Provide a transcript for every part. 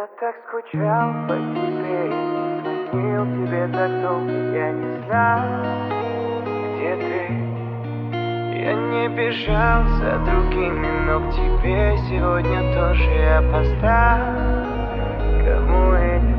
Я так скучал по тебе, не звонил тебе так долго. Я не знаю, где ты. Я не бежал за другими, но к тебе сегодня тоже я опоздал. Кому эти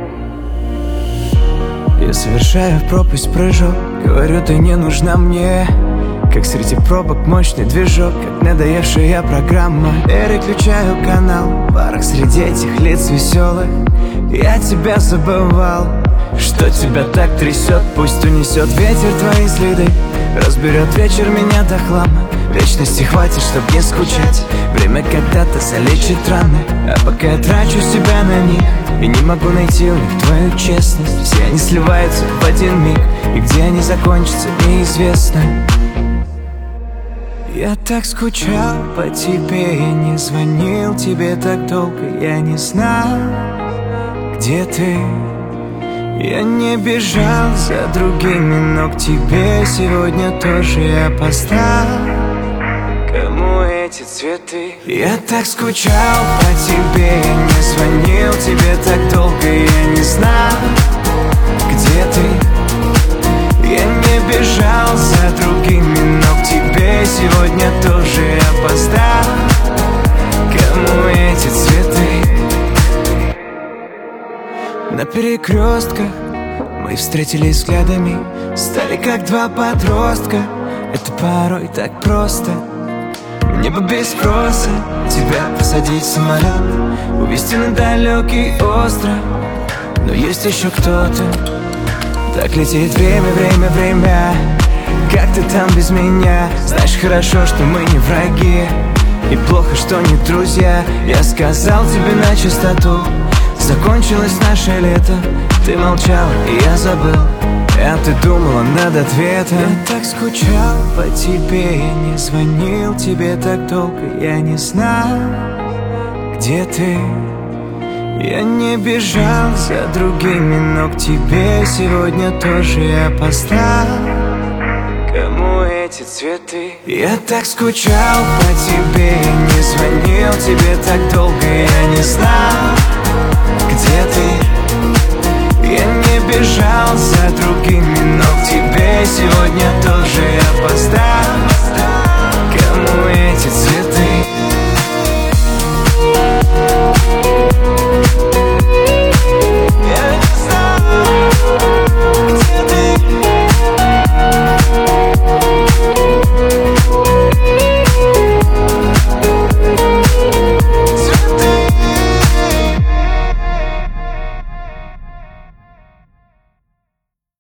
цветы? Я совершаю в пропасть прыжок, говорю, ты не нужна мне. Как среди пробок мощный движок, как надоевшая программа. Переключаю канал, в парах среди этих лиц веселых. Я тебя забывал, что тебя так трясет. Пусть унесет ветер твои следы, разберет вечер меня до хлама. Вечности хватит, чтоб не скучать. Время когда-то залечит раны, а пока я трачу себя на них и не могу найти у них твою честность. Все они сливаются в один миг, и где они закончатся, неизвестно. Я так скучал по тебе, я не звонил тебе так долго. Я не знал, где ты. Я не бежал за другими, но к тебе сегодня тоже я опоздал. Кому эти цветы? Я так скучал по тебе, я не звонил тебе так долго. Я не знал, где ты. Я не бежал за другими, но к тебе сегодня тоже я опоздал. Кому эти цветы? На перекрестках мы встретились взглядами, стали как два подростка. Это порой так просто. Мне бы без спроса тебя посадить в самолет, увезти на далекий остров. Но есть еще кто-то. Так летит время, время, время. Как ты там без меня? Знаешь хорошо, что мы не враги, и плохо, что не друзья. Я сказал тебе на чистоту, закончилось наше лето. Ты молчала, и я забыл, а ты думала над ответом. Я так скучал по тебе, я не звонил тебе так долго. Я не знал, где ты. Я не бежал за другими, но к тебе сегодня тоже я опоздал. Кому эти цветы? Я так скучал по тебе, я не звонил тебе так долго. Я не знал,